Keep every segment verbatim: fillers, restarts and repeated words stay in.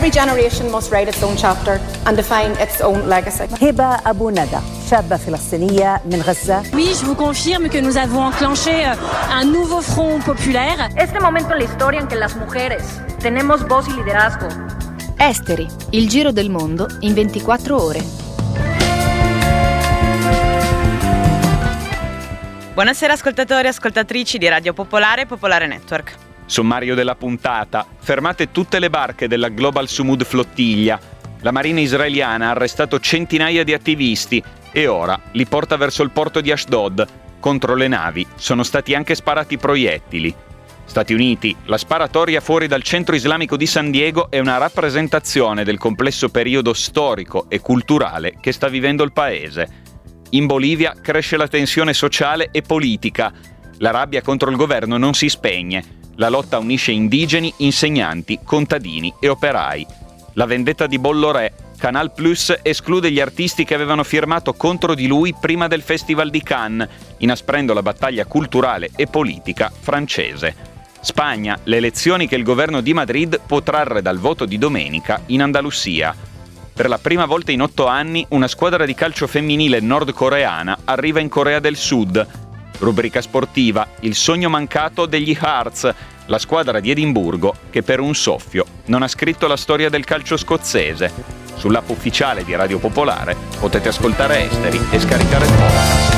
Every generation must write its own chapter and define its own legacy. هبة أبو ندى شابة فلسطينية من غزة. Oui, je vous confirme que nous avons enclenché un nouveau front populaire. Este momento en la historia en que las mujeres tenemos voz y liderazgo. Esteri, il giro del mondo in ventiquattro ore. Buonasera ascoltatori e ascoltatrici di Radio Popolare e Popolare Network. Sommario della puntata. Fermate tutte le barche della Global Sumud Flottiglia. La marina israeliana ha arrestato centinaia di attivisti e ora li porta verso il porto di Ashdod. Contro le navi sono stati anche sparati proiettili. Stati Uniti, la sparatoria fuori dal centro islamico di San Diego è una rappresentazione del complesso periodo storico e culturale che sta vivendo il paese. In Bolivia cresce la tensione sociale e politica. La rabbia contro il governo non si spegne. La lotta unisce indigeni, insegnanti, contadini e operai. La vendetta di Bolloré. Canal Plus esclude gli artisti che avevano firmato contro di lui prima del Festival di Cannes, inasprendo la battaglia culturale e politica francese. Spagna, le elezioni che il governo di Madrid può trarre dal voto di domenica in Andalusia. Per la prima volta in otto anni una squadra di calcio femminile nordcoreana arriva in Corea del Sud. Rubrica sportiva, il sogno mancato degli Hearts, la squadra di Edimburgo che per un soffio non ha scritto la storia del calcio scozzese. Sull'app ufficiale di Radio Popolare potete ascoltare Esteri e scaricare il podcast.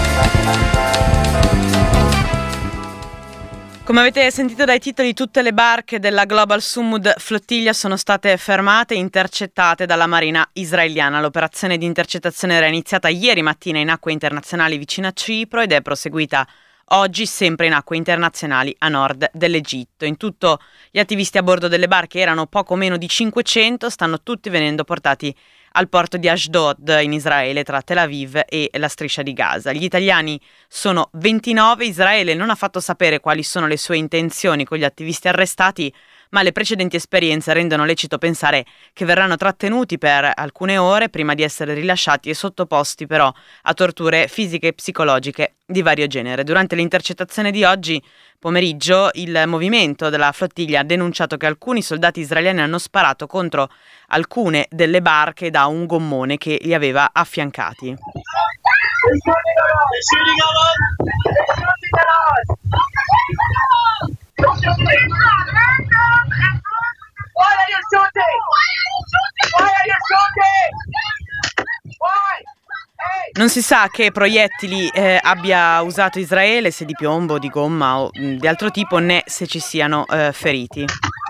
Come avete sentito dai titoli, tutte le barche della Global Sumud Flottiglia sono state fermate e intercettate dalla marina israeliana. L'operazione di intercettazione era iniziata ieri mattina in acque internazionali vicino a Cipro ed è proseguita oggi sempre in acque internazionali a nord dell'Egitto. In tutto gli attivisti a bordo delle barche erano poco meno di cinquecento, stanno tutti venendo portati al porto di Ashdod in Israele tra Tel Aviv e la striscia di Gaza. Gli italiani sono ventinove, Israele non ha fatto sapere quali sono le sue intenzioni con gli attivisti arrestati, ma le precedenti esperienze rendono lecito pensare che verranno trattenuti per alcune ore prima di essere rilasciati e sottoposti però a torture fisiche e psicologiche di vario genere. Durante l'intercettazione di oggi pomeriggio il movimento della flottiglia ha denunciato che alcuni soldati israeliani hanno sparato contro alcune delle barche da un gommone che li aveva affiancati. Non si sa che proiettili eh, abbia usato Israele, se di piombo, di gomma o mh, di altro tipo, né se ci siano eh, feriti.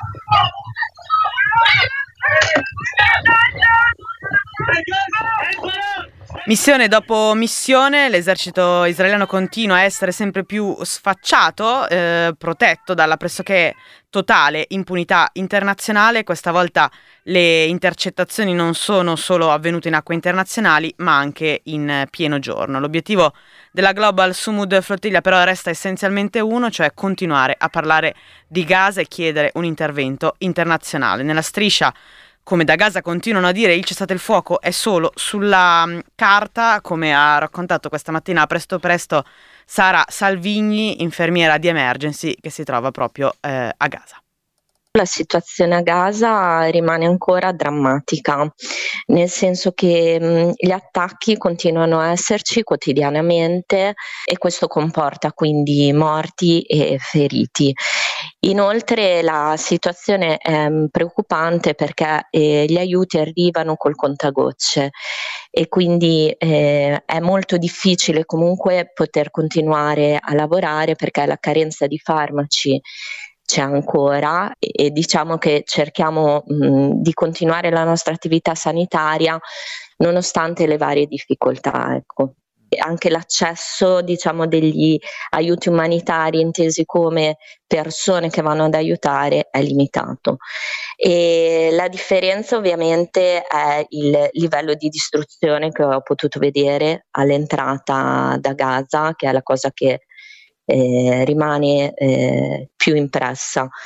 Missione dopo missione, l'esercito israeliano continua a essere sempre più sfacciato, eh, protetto dalla pressoché totale impunità internazionale. Questa volta le intercettazioni non sono solo avvenute in acque internazionali, ma anche in pieno giorno. L'obiettivo della Global Sumud Flottiglia però resta essenzialmente uno, cioè continuare a parlare di Gaza e chiedere un intervento internazionale. Nella striscia, come da Gaza continuano a dire, il cessate il fuoco è solo sulla um, carta, come ha raccontato questa mattina presto presto Sara Salvigni, infermiera di Emergency che si trova proprio eh, a Gaza. La situazione a Gaza rimane ancora drammatica, nel senso che mh, gli attacchi continuano a esserci quotidianamente e questo comporta quindi morti e feriti. Inoltre la situazione è preoccupante perché eh, gli aiuti arrivano col contagocce e quindi eh, è molto difficile comunque poter continuare a lavorare perché la carenza di farmaci c'è ancora e, e diciamo che cerchiamo mh, di continuare la nostra attività sanitaria nonostante le varie difficoltà, ecco. Anche l'accesso, diciamo, degli aiuti umanitari intesi come persone che vanno ad aiutare è limitato e la differenza ovviamente è il livello di distruzione che ho potuto vedere all'entrata da Gaza, che è la cosa che eh, rimane eh, più impressa.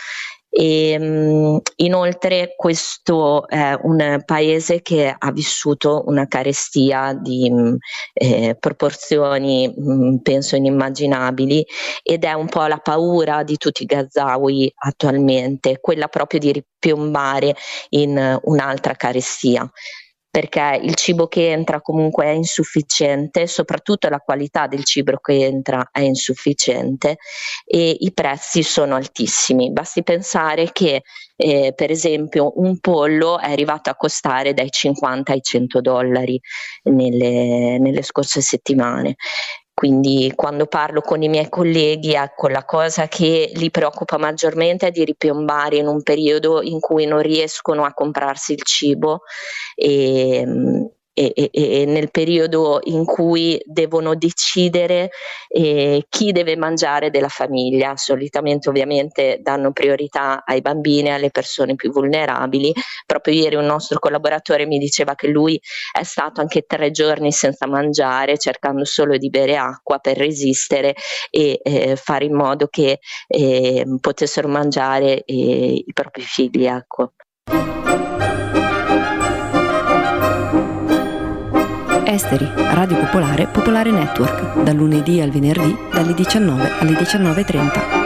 E, mh, inoltre questo è un paese che ha vissuto una carestia di mh, eh, proporzioni mh, penso inimmaginabili, ed è un po' la paura di tutti i gazawi attualmente, quella proprio di ripiombare in un'altra carestia, perché il cibo che entra comunque è insufficiente, soprattutto la qualità del cibo che entra è insufficiente e i prezzi sono altissimi. Basti pensare che eh, per esempio un pollo è arrivato a costare dai cinquanta ai cento dollari nelle, nelle scorse settimane. Quindi quando parlo con i miei colleghi, ecco, la cosa che li preoccupa maggiormente è di ripiombare in un periodo in cui non riescono a comprarsi il cibo e, e, e, e nel periodo in cui devono decidere eh, chi deve mangiare della famiglia. Solitamente ovviamente danno priorità ai bambini e alle persone più vulnerabili. Proprio ieri un nostro collaboratore mi diceva che lui è stato anche tre giorni senza mangiare, cercando solo di bere acqua per resistere e eh, fare in modo che eh, potessero mangiare eh, i propri figli, ecco. Esteri, Radio Popolare, Popolare Network, dal lunedì al venerdì, dalle diciannove alle diciannove e trenta.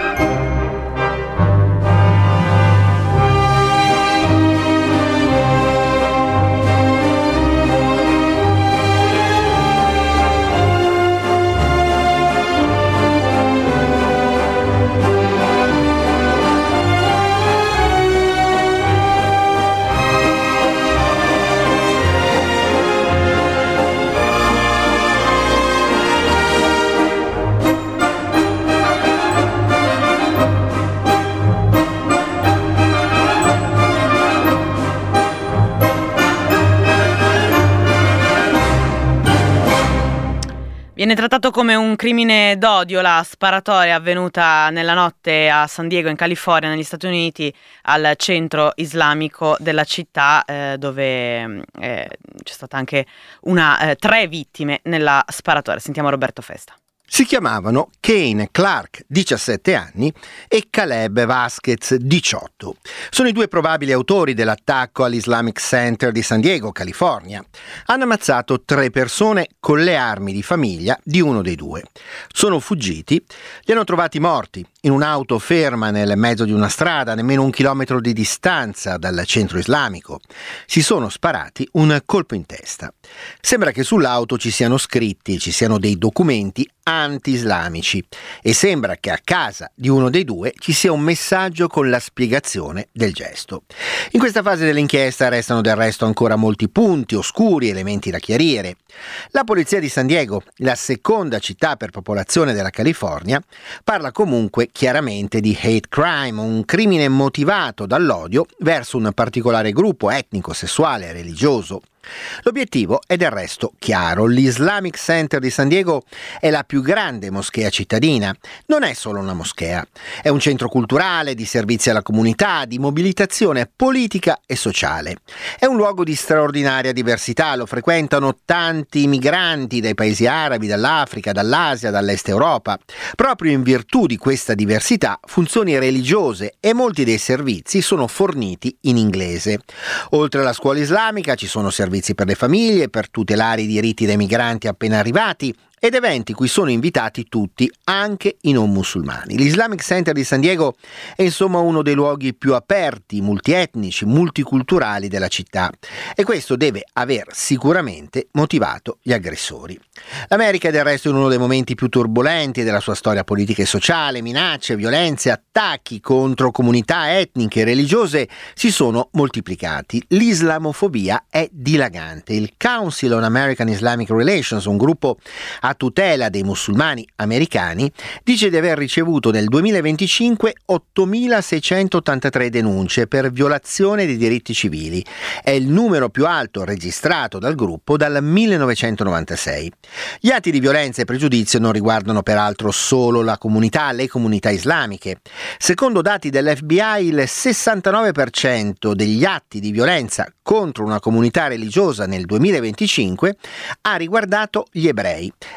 Viene trattato come un crimine d'odio la sparatoria avvenuta nella notte a San Diego, in California, negli Stati Uniti, al centro islamico della città, eh, dove eh, c'è stata anche una, eh, tre vittime nella sparatoria. Sentiamo Roberto Festa. Si chiamavano Kane Clark, diciassette anni, e Caleb Vasquez, diciotto. Sono i due probabili autori dell'attacco all'Islamic Center di San Diego, California. Hanno ammazzato tre persone con le armi di famiglia di uno dei due. Sono fuggiti, li hanno trovati morti in un'auto ferma nel mezzo di una strada, nemmeno un chilometro di distanza dal centro islamico. Si sono sparati un colpo in testa. Sembra che sull'auto ci siano scritti, ci siano dei documenti anti-islamici e sembra che a casa di uno dei due ci sia un messaggio con la spiegazione del gesto. In questa fase dell'inchiesta restano del resto ancora molti punti oscuri, elementi da chiarire. La polizia di San Diego, la seconda città per popolazione della California, parla comunque chiaramente di hate crime, un crimine motivato dall'odio verso un particolare gruppo etnico, sessuale e religioso. L'obiettivo è del resto chiaro. L'Islamic Center di San Diego è la più grande moschea cittadina. Non è solo una moschea, è un centro culturale, di servizi alla comunità, di mobilitazione politica e sociale. È un luogo di straordinaria diversità, lo frequentano tanti migranti dai paesi arabi, dall'Africa, dall'Asia, dall'Est Europa. Proprio in virtù di questa diversità, funzioni religiose e molti dei servizi sono forniti in inglese. Oltre alla scuola islamica ci sono servizi per le famiglie, per tutelare i diritti dei migranti appena arrivati ed eventi cui sono invitati tutti, anche i non musulmani. L'Islamic Center di San Diego è insomma uno dei luoghi più aperti, multietnici, multiculturali della città e questo deve aver sicuramente motivato gli aggressori. L'America è del resto in uno dei momenti più turbolenti della sua storia politica e sociale. Minacce, violenze, attacchi contro comunità etniche e religiose si sono moltiplicati. L'islamofobia è dilagante. Il Council on American Islamic Relations, un gruppo a tutela dei musulmani americani, dice di aver ricevuto nel duemilaventicinque ottomilaseicentottantatré denunce per violazione dei diritti civili. È il numero più alto registrato dal gruppo dal millenovecentonovantasei. Gli atti di violenza e pregiudizio non riguardano peraltro solo la comunità, le comunità islamiche. Secondo dati dell'F B I, il sessantanove per cento degli atti di violenza contro una comunità religiosa nel duemilaventicinque ha riguardato gli ebrei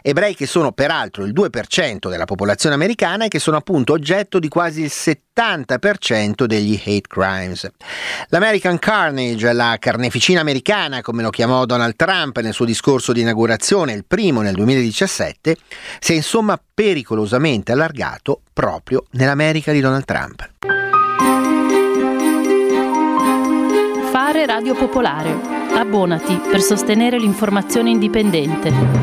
Ebrei che sono peraltro il due per cento della popolazione americana e che sono appunto oggetto di quasi il settanta per cento degli hate crimes. L'American Carnage, la carneficina americana, come lo chiamò Donald Trump nel suo discorso di inaugurazione, il primo nel duemiladiciassette, si è insomma pericolosamente allargato proprio nell'America di Donald Trump. Fare Radio Popolare. Abbonati per sostenere l'informazione indipendente.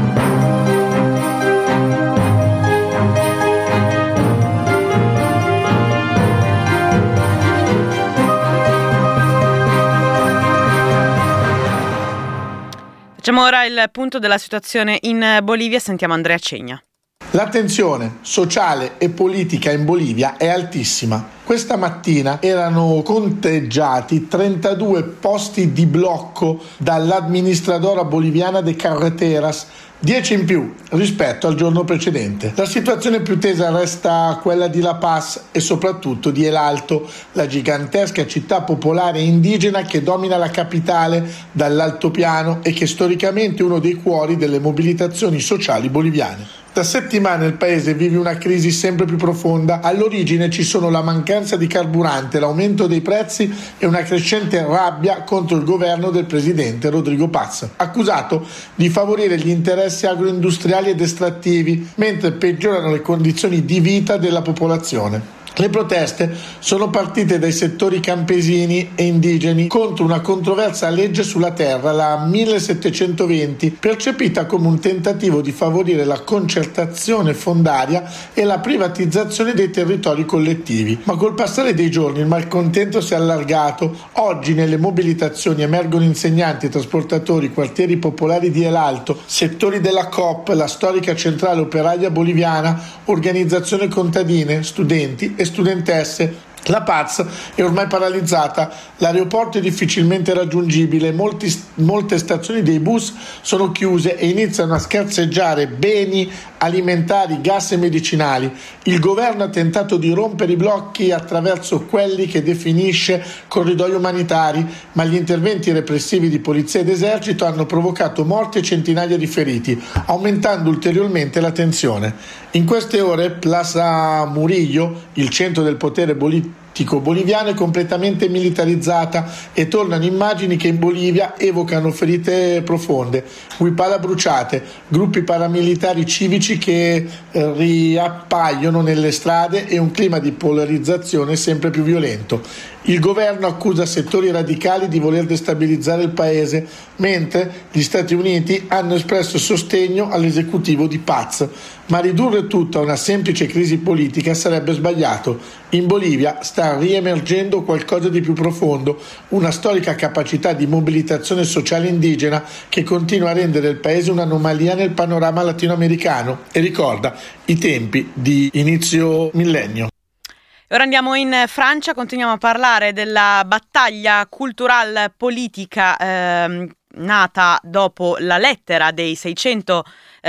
Facciamo ora il punto della situazione in Bolivia, sentiamo Andrea Cegna. La tensione sociale e politica in Bolivia è altissima. Questa mattina erano conteggiati trentadue posti di blocco dall'amministradora boliviana de Carreteras, dieci in più rispetto al giorno precedente. La situazione più tesa resta quella di La Paz e soprattutto di El Alto, la gigantesca città popolare indigena che domina la capitale dall'altopiano e che storicamente è uno dei cuori delle mobilitazioni sociali boliviane. Da settimane il paese vive una crisi sempre più profonda. All'origine ci sono la mancanza di carburante, l'aumento dei prezzi e una crescente rabbia contro il governo del presidente Rodrigo Paz, accusato di favorire gli interessi agroindustriali ed estrattivi, mentre peggiorano le condizioni di vita della popolazione. Le proteste sono partite dai settori campesini e indigeni contro una controversa legge sulla terra, la millesettecentoventi, percepita come un tentativo di favorire la concertazione fondaria e la privatizzazione dei territori collettivi. Ma col passare dei giorni il malcontento si è allargato. Oggi nelle mobilitazioni emergono insegnanti, trasportatori, quartieri popolari di El Alto, settori della Coop, la storica centrale operaia boliviana, organizzazioni contadine, studenti e studentesse. La Paz è ormai paralizzata, l'aeroporto è difficilmente raggiungibile, molti, molte stazioni dei bus sono chiuse e iniziano a scarseggiare beni alimentari, gas e medicinali. Il governo ha tentato di rompere i blocchi attraverso quelli che definisce corridoi umanitari, ma gli interventi repressivi di polizia ed esercito hanno provocato morti e centinaia di feriti, aumentando ulteriormente la tensione. In queste ore Plaza Murillo, il centro del potere politico boliviano, è completamente militarizzata e tornano immagini che in Bolivia evocano ferite profonde, huipala bruciate, gruppi paramilitari civici che eh, riappaiono nelle strade e un clima di polarizzazione sempre più violento. Il governo accusa settori radicali di voler destabilizzare il paese, mentre gli Stati Uniti hanno espresso sostegno all'esecutivo di Paz. Ma ridurre tutto a una semplice crisi politica sarebbe sbagliato. In Bolivia sta riemergendo qualcosa di più profondo, una storica capacità di mobilitazione sociale indigena che continua a rendere il paese un'anomalia nel panorama latinoamericano e ricorda i tempi di inizio millennio. Ora andiamo in Francia, continuiamo a parlare della battaglia culturale politica eh, nata dopo la lettera dei seicento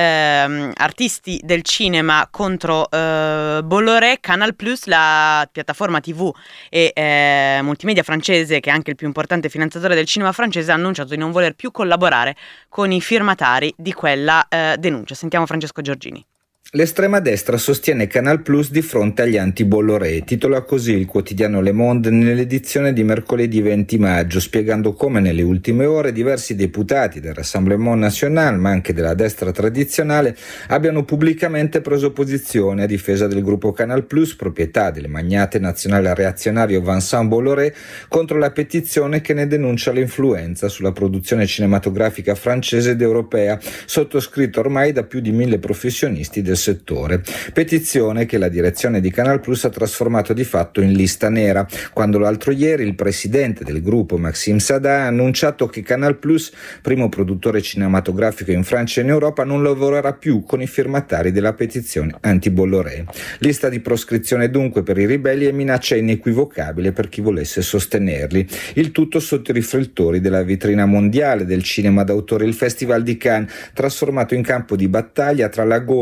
eh, artisti del cinema contro eh, Bolloré. Canal Plus, la piattaforma tivù e eh, multimedia francese, che è anche il più importante finanziatore del cinema francese, ha annunciato di non voler più collaborare con i firmatari di quella eh, denuncia. Sentiamo Francesco Giorgini. L'estrema destra sostiene Canal Plus di fronte agli anti-Bolloré, titola così il quotidiano Le Monde nell'edizione di mercoledì venti maggio, spiegando come nelle ultime ore diversi deputati del Rassemblement National, ma anche della destra tradizionale, abbiano pubblicamente preso posizione a difesa del gruppo Canal Plus, proprietà del magnate nazionale reazionario Vincent Bolloré, contro la petizione che ne denuncia l'influenza sulla produzione cinematografica francese ed europea, sottoscritta ormai da più di mille professionisti del settore. Petizione che la direzione di Canal Plus ha trasformato di fatto in lista nera, quando l'altro ieri il presidente del gruppo Maxime Saada ha annunciato che Canal Plus, primo produttore cinematografico in Francia e in Europa, non lavorerà più con i firmatari della petizione anti-Bolloré. Lista di proscrizione dunque per i ribelli e minaccia inequivocabile per chi volesse sostenerli. Il tutto sotto i riflettori della vetrina mondiale del cinema d'autore, il Festival di Cannes, trasformato in campo di battaglia tra la gauche e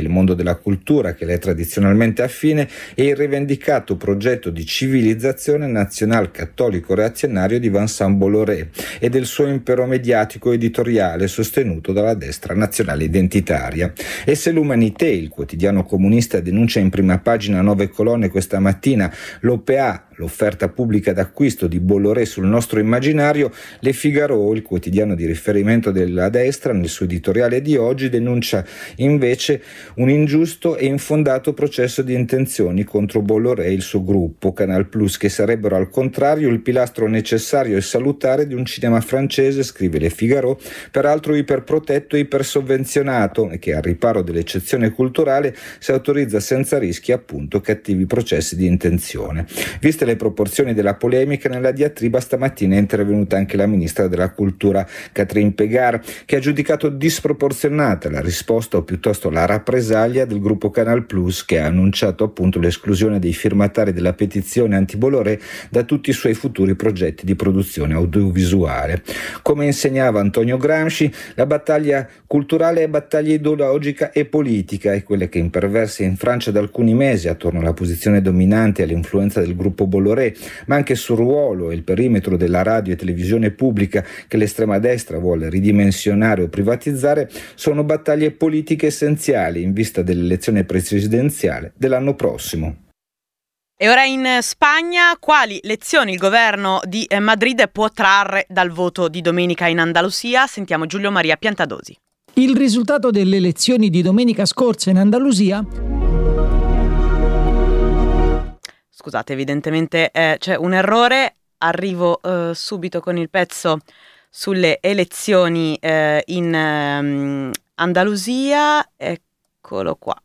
il mondo della cultura, che le è tradizionalmente affine, e il rivendicato progetto di civilizzazione nazional cattolico reazionario di Vincent Bolloré e del suo impero mediatico editoriale sostenuto dalla destra nazionale identitaria. E se l'Humanité, il quotidiano comunista, denuncia in prima pagina a nove colonne questa mattina l'O P A, l'offerta pubblica d'acquisto di Bolloré sul nostro immaginario, Le Figaro, il quotidiano di riferimento della destra, nel suo editoriale di oggi denuncia invece un ingiusto e infondato processo di intenzioni contro Bolloré e il suo gruppo Canal Plus, che sarebbero al contrario il pilastro necessario e salutare di un cinema francese, scrive Le Figaro, peraltro iperprotetto e ipersovvenzionato, e che al riparo dell'eccezione culturale si autorizza senza rischi appunto cattivi processi di intenzione. Viste le proporzioni della polemica, nella diatriba stamattina è intervenuta anche la ministra della cultura Catherine Pegar, che ha giudicato disproporzionata la risposta, o piuttosto la rappresaglia, del gruppo Canal Plus, che ha annunciato appunto l'esclusione dei firmatari della petizione anti-Bolloré da tutti i suoi futuri progetti di produzione audiovisuale. Come insegnava Antonio Gramsci, la battaglia culturale è battaglia ideologica e politica, e quelle che imperverse in Francia da alcuni mesi attorno alla posizione dominante e all'influenza del gruppo Bolloré, ma anche sul ruolo e il perimetro della radio e televisione pubblica che l'estrema destra vuole ridimensionare o privatizzare, sono battaglie politiche essenziali in vista dell'elezione presidenziale dell'anno prossimo. E ora in Spagna, quali lezioni il governo di Madrid può trarre dal voto di domenica in Andalusia? Sentiamo Giulio Maria Piantadosi. Il risultato delle elezioni di domenica scorsa in Andalusia... Scusate, evidentemente eh, c'è un errore, arrivo eh, subito con il pezzo sulle elezioni eh, in eh, Andalusia, eccolo qua.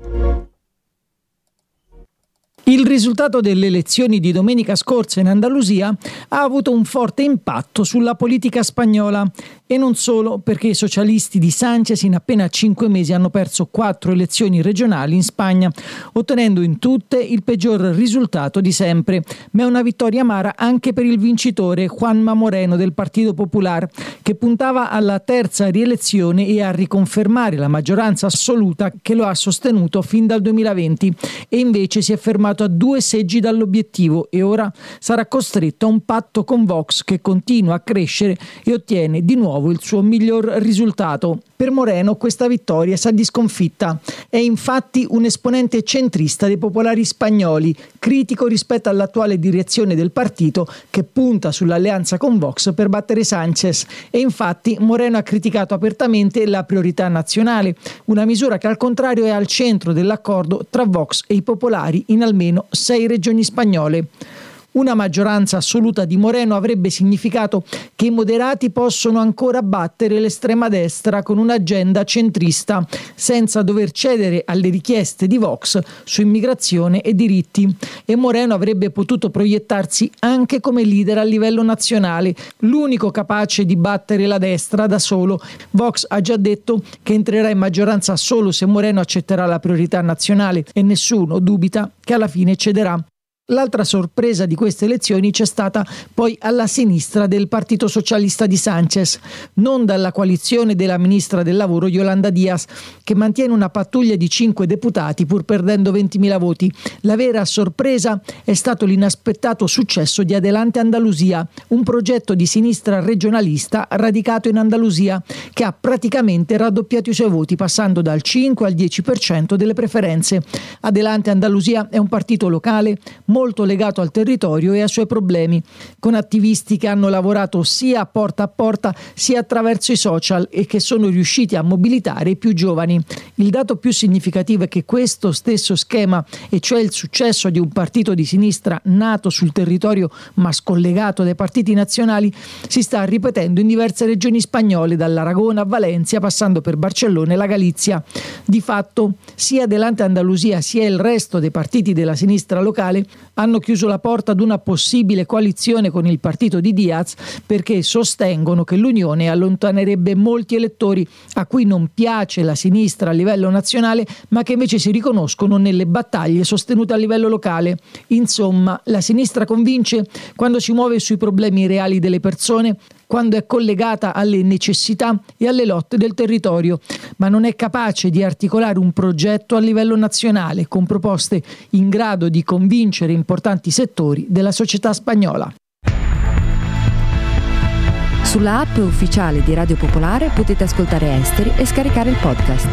Il risultato delle elezioni di domenica scorsa in Andalusia ha avuto un forte impatto sulla politica spagnola, e non solo, perché i socialisti di Sánchez in appena cinque mesi hanno perso quattro elezioni regionali in Spagna, ottenendo in tutte il peggior risultato di sempre, ma è una vittoria amara anche per il vincitore Juanma Moreno del Partido Popular, che puntava alla terza rielezione e a riconfermare la maggioranza assoluta che lo ha sostenuto fin dal duemilaventi, e invece si è fermato a due seggi dall'obiettivo e ora sarà costretto a un patto con Vox, che continua a crescere e ottiene di nuovo il suo miglior risultato. Per Moreno questa vittoria sa di sconfitta. È infatti un esponente centrista dei popolari spagnoli, critico rispetto all'attuale direzione del partito, che punta sull'alleanza con Vox per battere Sánchez. E infatti Moreno ha criticato apertamente la priorità nazionale, una misura che al contrario è al centro dell'accordo tra Vox e i popolari in almeno sei regioni spagnole. Una maggioranza assoluta di Moreno avrebbe significato che i moderati possono ancora battere l'estrema destra con un'agenda centrista, senza dover cedere alle richieste di Vox su immigrazione e diritti. E Moreno avrebbe potuto proiettarsi anche come leader a livello nazionale, l'unico capace di battere la destra da solo. Vox ha già detto che entrerà in maggioranza solo se Moreno accetterà la priorità nazionale, e nessuno dubita che alla fine cederà. L'altra sorpresa di queste elezioni c'è stata poi alla sinistra del Partito Socialista di Sánchez, non dalla coalizione della ministra del lavoro Yolanda Díaz, che mantiene una pattuglia di cinque deputati pur perdendo ventimila voti. La vera sorpresa è stato l'inaspettato successo di Adelante Andalusia, un progetto di sinistra regionalista radicato in Andalusia, che ha praticamente raddoppiato i suoi voti, passando dal cinque al dieci per cento delle preferenze. Adelante Andalusia è un partito locale molto legato al territorio e ai suoi problemi, con attivisti che hanno lavorato sia porta a porta sia attraverso i social e che sono riusciti a mobilitare i più giovani. Il dato più significativo è che questo stesso schema, e cioè il successo di un partito di sinistra nato sul territorio ma scollegato dai partiti nazionali, si sta ripetendo in diverse regioni spagnole, dall'Aragona a Valencia passando per Barcellona e la Galizia. Di fatto sia Adelante Andalusia sia il resto dei partiti della sinistra locale hanno chiuso la porta ad una possibile coalizione con il partito di Díaz, perché sostengono che l'unione allontanerebbe molti elettori a cui non piace la sinistra a livello nazionale, ma che invece si riconoscono nelle battaglie sostenute a livello locale. Insomma, la sinistra convince quando si muove sui problemi reali delle persone, quando è collegata alle necessità e alle lotte del territorio, ma non è capace di articolare un progetto a livello nazionale con proposte in grado di convincere importanti settori della società spagnola. Sulla app ufficiale di Radio Popolare potete ascoltare Esteri e scaricare il podcast.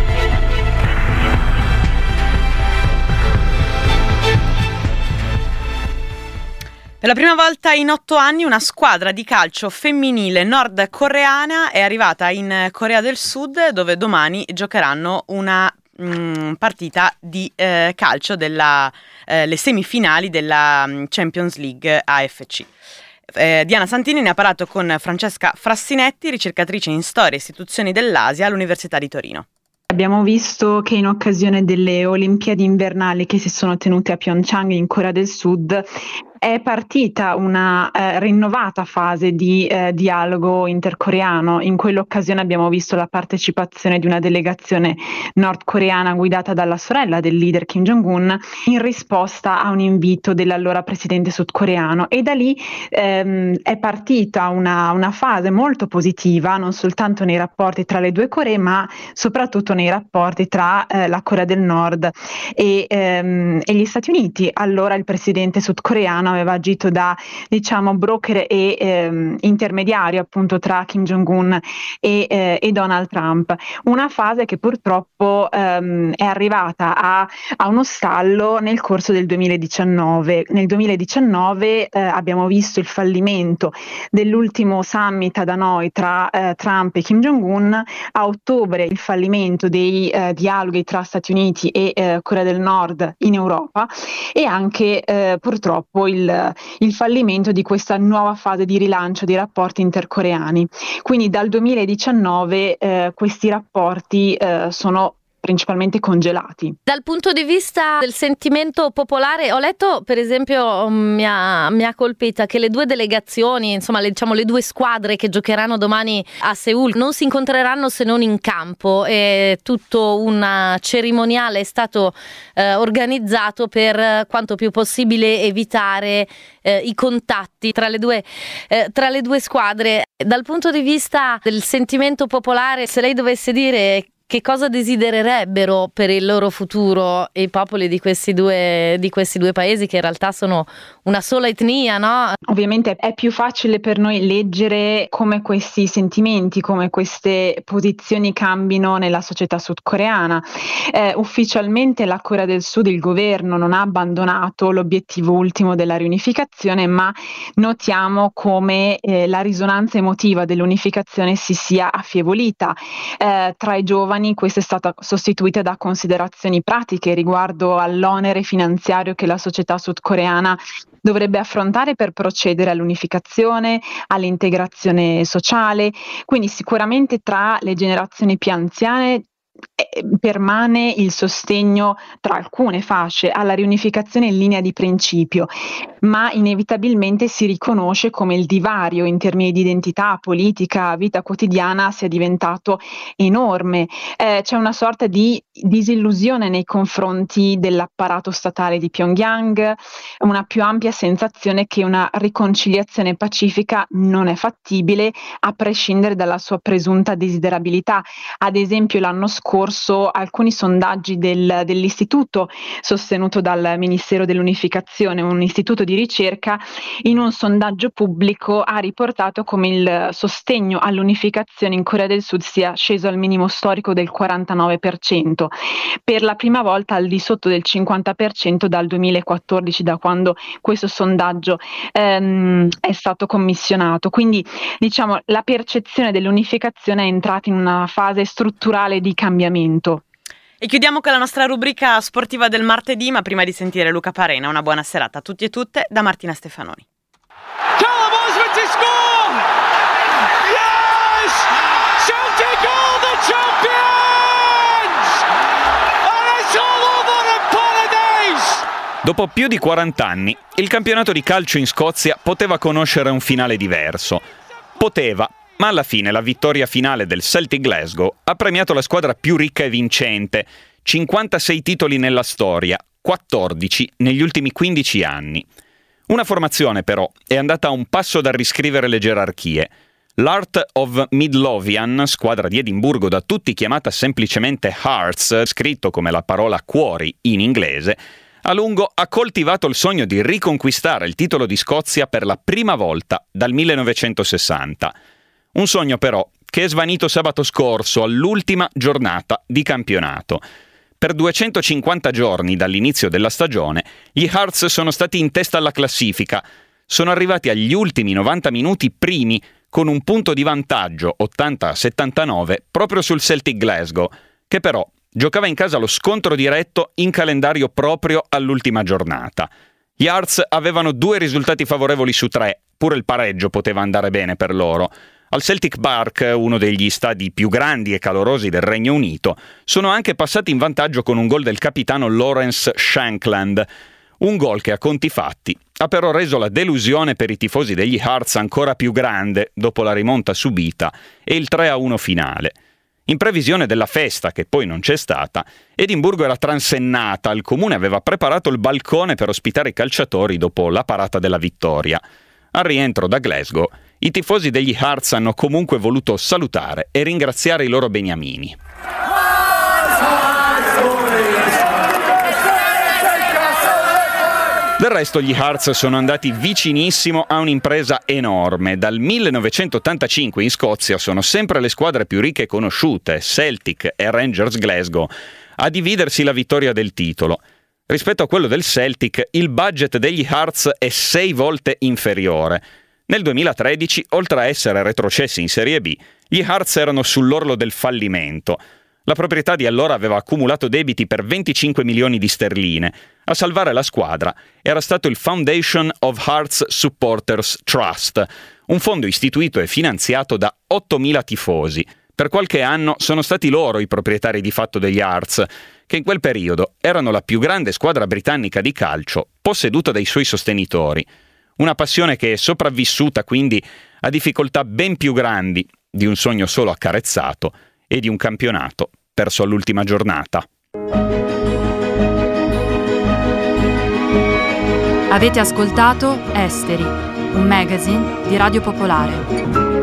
Per la prima volta in otto anni una squadra di calcio femminile nordcoreana è arrivata in Corea del Sud, dove domani giocheranno una mh, partita di eh, calcio della eh, le semifinali della Champions League A F C. Eh, Diana Santini ne ha parlato con Francesca Frassinetti, ricercatrice in storia e istituzioni dell'Asia all'Università di Torino. Abbiamo visto che in occasione delle Olimpiadi invernali che si sono tenute a Pyeongchang in Corea del Sud è partita una eh, rinnovata fase di eh, dialogo intercoreano. In quell'occasione abbiamo visto la partecipazione di una delegazione nordcoreana guidata dalla sorella del leader Kim Jong-un in risposta a un invito dell'allora presidente sudcoreano, e da lì ehm, è partita una, una fase molto positiva non soltanto nei rapporti tra le due Coree, ma soprattutto nei rapporti tra eh, la Corea del Nord e, ehm, e gli Stati Uniti. Allora il presidente sudcoreano aveva agito da, diciamo, broker e ehm, intermediario appunto tra Kim Jong-un e, eh, e Donald Trump. Una fase che purtroppo ehm, è arrivata a, a uno stallo nel corso del duemiladiciannove. Nel duemiladiciannove eh, abbiamo visto il fallimento dell'ultimo summit ad Hanoi tra eh, Trump e Kim Jong-un, a ottobre il fallimento dei eh, dialoghi tra Stati Uniti e eh, Corea del Nord in Europa, e anche eh, purtroppo il Il, il fallimento di questa nuova fase di rilancio dei rapporti intercoreani. Quindi dal duemiladiciannove eh, questi rapporti eh, sono principalmente congelati. Dal punto di vista del sentimento popolare, ho letto, per esempio, mi ha, mi ha colpita che le due delegazioni, insomma le, diciamo le due squadre che giocheranno domani a Seul non si incontreranno se non in campo, e tutto un cerimoniale è stato eh, organizzato per quanto più possibile evitare eh, i contatti tra le due eh, tra le due squadre. Dal punto di vista del sentimento popolare, se lei dovesse dire che cosa desidererebbero per il loro futuro i popoli di questi due di questi due paesi, che in realtà sono una sola etnia, no? Ovviamente è più facile per noi leggere come questi sentimenti, come queste posizioni cambino nella società sudcoreana. Eh, ufficialmente la Corea del Sud, il governo, non ha abbandonato l'obiettivo ultimo della riunificazione, ma notiamo come eh, la risonanza emotiva dell'unificazione si sia affievolita. Eh, tra i giovani questa è stata sostituita da considerazioni pratiche riguardo all'onere finanziario che la società sudcoreana dovrebbe affrontare per procedere all'unificazione, all'integrazione sociale. Quindi sicuramente tra le generazioni più anziane permane il sostegno tra alcune fasce alla riunificazione in linea di principio, ma inevitabilmente si riconosce come il divario in termini di identità, politica, vita quotidiana sia diventato enorme. Eh, c'è una sorta di disillusione nei confronti dell'apparato statale di Pyongyang, una più ampia sensazione che una riconciliazione pacifica non è fattibile a prescindere dalla sua presunta desiderabilità. Ad esempio l'anno scorso alcuni sondaggi del, dell'istituto sostenuto dal Ministero dell'Unificazione, un istituto di ricerca, in un sondaggio pubblico ha riportato come il sostegno all'unificazione in Corea del Sud sia sceso al minimo storico del quarantanove per cento, per la prima volta al di sotto del cinquanta per cento dal duemilaquattordici, da quando questo sondaggio ehm, è stato commissionato. Quindi diciamo la percezione dell'unificazione è entrata in una fase strutturale di cambiamento. E chiudiamo con la nostra rubrica sportiva del martedì, ma prima di sentire Luca Parena, una buona serata a tutti e tutte da Martina Stefanoni. Dopo più di quaranta anni, il campionato di calcio in Scozia poteva conoscere un finale diverso. Poteva, ma alla fine la vittoria finale del Celtic Glasgow ha premiato la squadra più ricca e vincente, cinquantasei titoli nella storia, quattordici negli ultimi quindici anni. Una formazione però è andata a un passo dal riscrivere le gerarchie. L'Heart of Midlothian, squadra di Edimburgo da tutti chiamata semplicemente Hearts, scritto come la parola cuori in inglese, a lungo ha coltivato il sogno di riconquistare il titolo di Scozia per la prima volta dal millenovecentosessanta. Un sogno però che è svanito sabato scorso all'ultima giornata di campionato. Per duecentocinquanta giorni dall'inizio della stagione, gli Hearts sono stati in testa alla classifica. Sono arrivati agli ultimi novanta minuti primi, con un punto di vantaggio ottanta a settantanove proprio sul Celtic Glasgow, che però giocava in casa lo scontro diretto in calendario proprio all'ultima giornata. Gli Hearts avevano due risultati favorevoli su tre, pure il pareggio poteva andare bene per loro. Al Celtic Park, uno degli stadi più grandi e calorosi del Regno Unito, sono anche passati in vantaggio con un gol del capitano Lawrence Shankland. Un gol che a conti fatti ha però reso la delusione per i tifosi degli Hearts ancora più grande dopo la rimonta subita e il tre a uno finale. In previsione della festa, che poi non c'è stata, Edimburgo era transennata, il comune aveva preparato il balcone per ospitare i calciatori dopo la parata della vittoria. Al rientro da Glasgow, i tifosi degli Hearts hanno comunque voluto salutare e ringraziare i loro beniamini. Del resto gli Hearts sono andati vicinissimo a un'impresa enorme. Dal millenovecentottantacinque in Scozia sono sempre le squadre più ricche conosciute, Celtic e Rangers Glasgow, a dividersi la vittoria del titolo. Rispetto a quello del Celtic, il budget degli Hearts è sei volte inferiore. Nel duemilatredici, oltre a essere retrocessi in Serie B, gli Hearts erano sull'orlo del fallimento. La proprietà di allora aveva accumulato debiti per venticinque milioni di sterline. A salvare la squadra era stato il Foundation of Hearts Supporters Trust, un fondo istituito e finanziato da ottomila tifosi. Per qualche anno sono stati loro i proprietari di fatto degli Hearts, che in quel periodo erano la più grande squadra britannica di calcio, posseduta dai suoi sostenitori. Una passione che è sopravvissuta quindi a difficoltà ben più grandi di un sogno solo accarezzato e di un campionato perso all'ultima giornata. Avete ascoltato Esteri, un magazine di Radio Popolare.